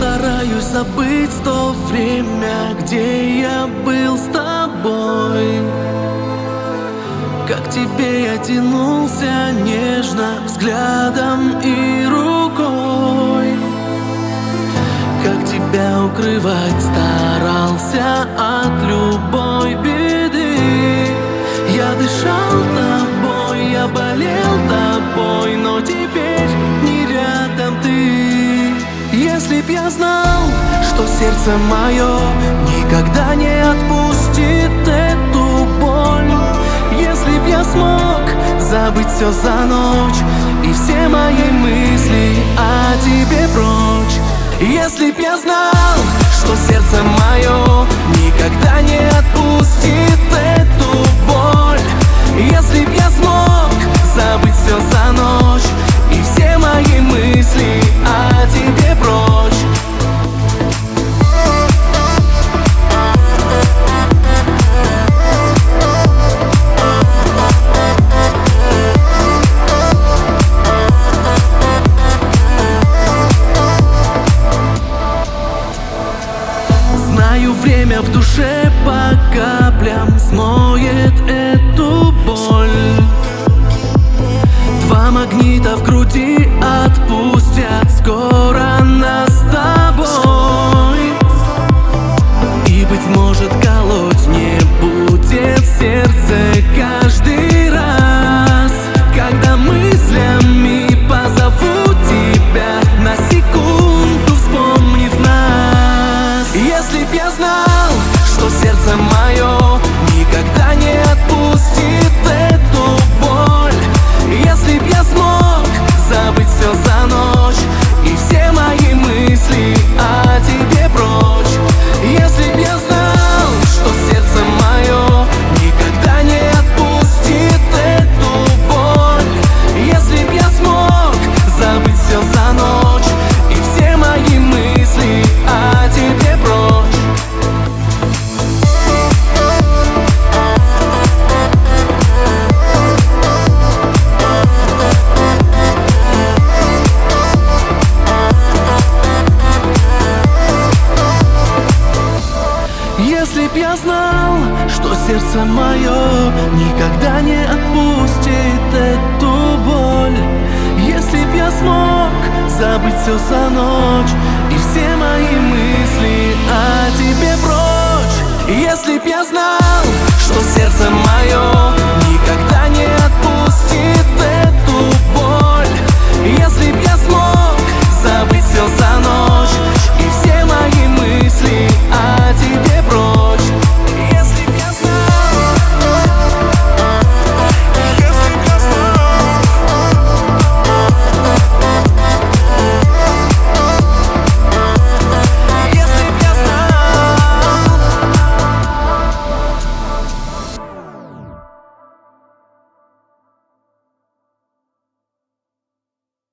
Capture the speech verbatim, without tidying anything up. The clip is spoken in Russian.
постараюсь забыть то время, где я был с тобой. Как к тебе я тянулся нежно взглядом и рукой, как тебя укрывать старался от любой беды. Я дышал тобой, я болел тобой, но теперь не рядом ты. Если б я знал, что сердце мое никогда не отпустит эту боль, если б я смог забыть все за ночь и все мои мысли о тебе прочь. Если б я знал, что сердце мое никогда не отпустит эту боль, если б я смог забыть все за ночь и все мои мысли о тебе прочь. Знаю, время в душе по каплям смоет эту боль. Два магнита в груди отпустят скоро нас с тобой. И, быть может, колоть не будет сердце каждый раз, когда мыслями позову тебя, на секунду вспомнив нас. Если б я знал, что сердце мое никогда не отпустит эту боль, если б я смог забыть все за ночь и все мои мысли о тебе прочь. Если б я знал, что сердце мое никогда не отпустит эту боль, если б я смог забыть все за ночь и все мои мысли о тебе прочь. Если б я знал, что сердце мое никогда не отпустит эту боль, если б я смог забыть все за ночь и все мои мысли о тебе прочь. Если б я знал, что